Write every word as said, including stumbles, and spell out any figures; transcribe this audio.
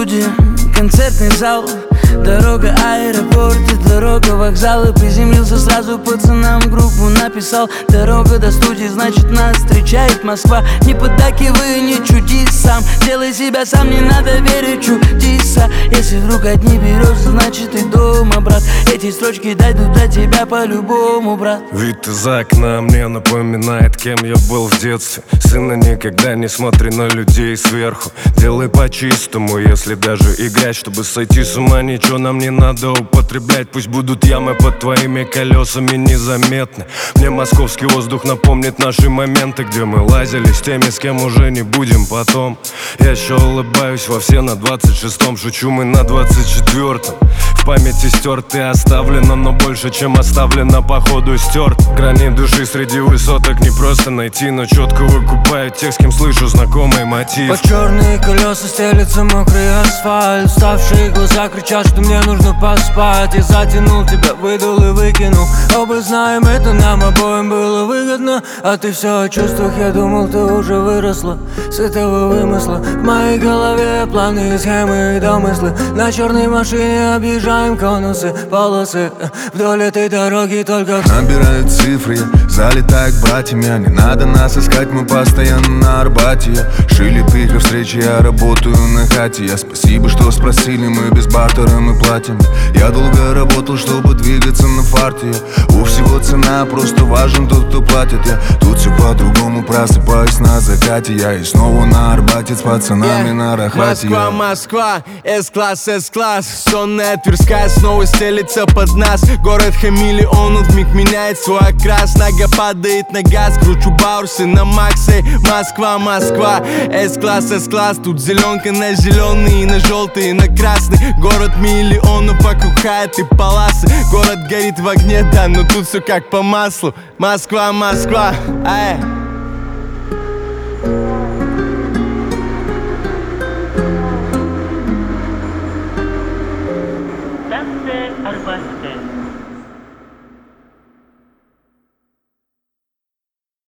студия, концертный зал, дорога аэропорт и дорога вокзал. И приземлился сразу пацанам, группу написал. Дорога до студии, значит нас встречает Москва. Не поддакивай, не чудись сам, делай себя сам, не надо верить чудеса. Если вдруг одни берешь, значит ты дома, брат. Эти строчки дойдут до тебя по-любому, брат. Вид из окна мне напоминает, кем я был в детстве. Сына, никогда не смотри на людей сверху. Делай по-чистому, если даже играть, чтобы сойти с ума. Ничего нам не надо употреблять. Пусть будут ямы под твоими колесами незаметны. Мне московский воздух напомнит наши моменты, где мы лазили с теми, с кем уже не будем потом. Я еще улыбаюсь во все на двадцать шестом. Шучу, мы на двадцать четвёртом. В памяти стерт и оставлено, но больше, чем оставлено, походу стерт. Грани души среди высоток не просто найти, но четко выкупаю тех, с кем слышу знакомый мотив. Под черные колеса стелется мокрый асфальт. Уставшие глаза кричат, что мне нужно поспать. Я затянул тебя, выдул и выкинул. Оба знаем, это нам обоим было выгодно. А ты все о чувствах, я думал, ты уже выросла с этого вымысла. В моей голове планы, схемы и домыслы. На черной машине объезжаем конусы, полосы. Вдоль этой дороги только набирают цифры, я залетаю к братьям. Я не надо нас искать, мы постоянно на Арбате. Я шили пика встречи, я работаю на хате. Я спасибо, что спросили, мы без бартера, мы платим. Я долго работал, чтобы двигаться на фарте. У всего цена, просто важен тот, кто платит. Я тут все по-другому, просыпаюсь на закате. Я и снова на Арбате с пацанами yeah. на Рахате. Москва, Москва, С-класс, С-класс. Сонная Тверская снова стелится под нас. Город хамелеонов вмиг меняет свой окрас. Нога падает на газ, кручу баурсы на максе. Москва, Москва, С-класс, С-класс. Тут зеленка на зеленый и на желтый и на красный. Город миллионов, вокруг хайт и паласы. Город горит в огне, да, но тут все как по маслу. Москва, Москва, ай.